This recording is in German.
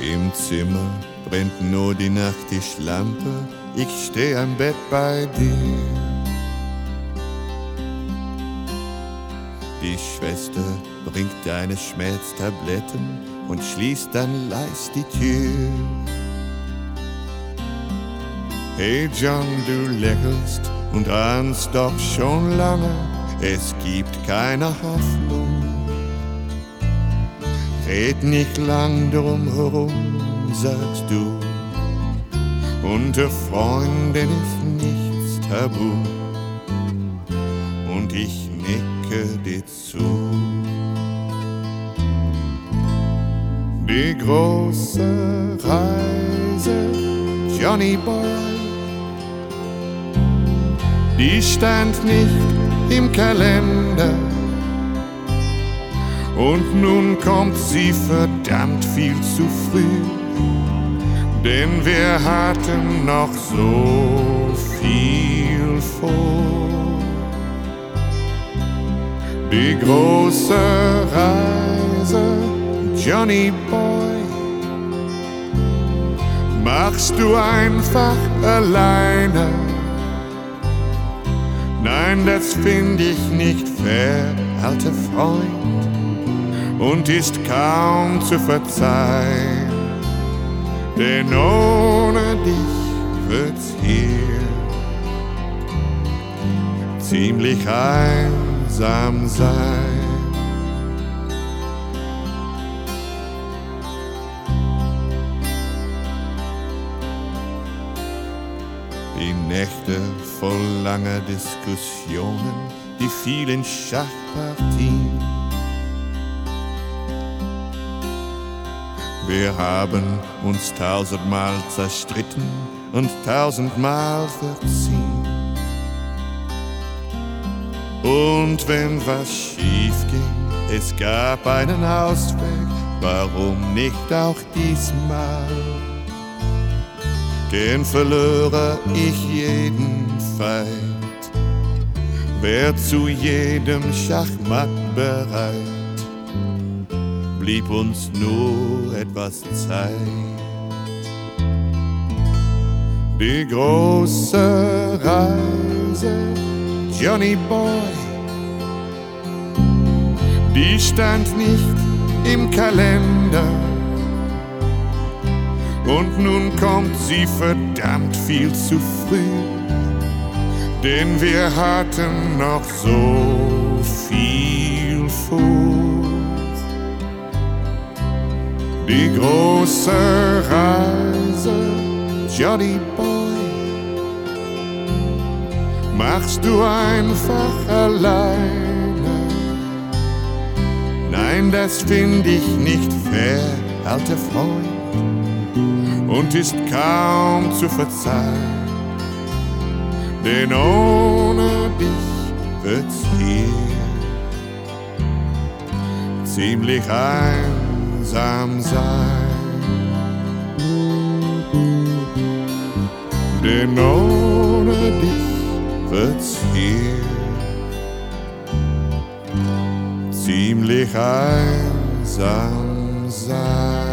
Im Zimmer brennt nur die Nachttischlampe, ich steh am Bett bei dir. Die Schwester bringt deine Schmerztabletten und schließt dann leis die Tür. Hey John, du lächelst und ahnst doch schon lange, es gibt keine Hoffnung. Red nicht lang drum herum, sagst du, unter Freunden ist nichts tabu. Und ich nicke dir zu. Die große Reise, Johnny Boy, die stand nicht im Kalender. Und nun kommt sie verdammt viel zu früh, denn wir hatten noch so viel vor. Die große Reise, Johnny Boy, machst du einfach alleine. Nein, das find ich nicht fair, alter Freund, und ist kaum zu verzeihen, denn ohne dich wird's hier ziemlich einsam sein. Die Nächte voll langer Diskussionen, die vielen Schachpartien. Wir haben uns 1000-mal zerstritten und 1000-mal verziehen. Und wenn was schief ging, es gab einen Ausweg, warum nicht auch diesmal? Gern verlöre ich jeden Fight, wär zu jedem Schachmatt bereit. Blieb uns nur etwas Zeit. Die große Reise, Johnny Boy, die stand nicht im Kalender. Und nun kommt sie verdammt viel zu früh, denn wir hatten noch so viel vor. Die große Reise, Johnny Boy, machst du einfach alleine. Nein, das find ich nicht fair, alter Freund, und ist kaum zu verzeihen, denn ohne dich wird's hier ziemlich einsam sein. Denn ohne dich wird's hier ziemlich einsam sein.